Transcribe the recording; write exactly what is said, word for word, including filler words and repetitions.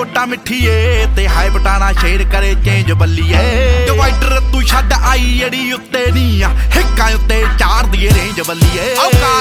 ਵੋਟਾਂ ਮਿੱਠੀਏ ਤੇ ਹਾਈ ਬਟਾਣਾ ਸ਼ੇਰ ਕਰੇ ਚੇਂਜ ਬੱਲੀਏ ਡਿਵਾਈਡਰ ਤੂੰ ਛੱਡ ਆਈ ਜਿਹੜੀ ਉੱਤੇ ਨੀ ਆ ਹਿੱਕਾਂ ਉੱਤੇ ਚਾਰ ਦੀ ਰੇਂਜ ਬੱਲੀਏ